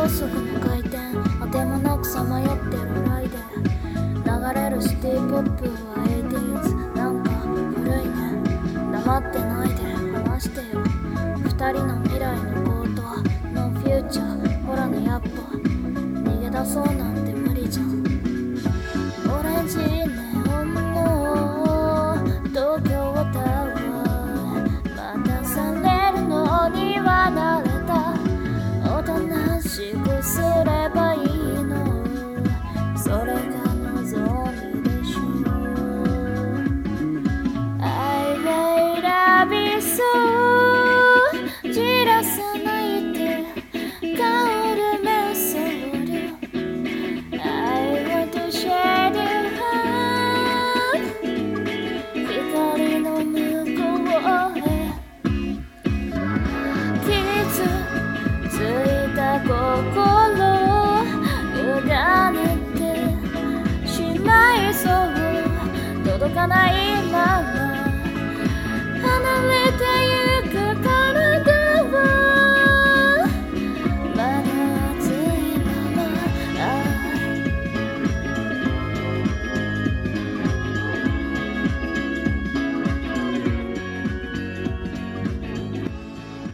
速の回転、あてもなくさまよってるライデー、流れるシティポップは 80s、 なんか古いね。黙ってないで話してよ。二人の未来のことはノーフューチャー。ほらね、やっぱ逃げ出そうなんて無理じゃん。オレンジネオンの東京タワー、待たされるのには慣れた。おとなしくすればいいの、それが望みでしょう。 I may love you so、 じらさないで香るメソード、 I want to share your heart、 光の向こうへ傷ついた心委ねてしまいそう、届かないまま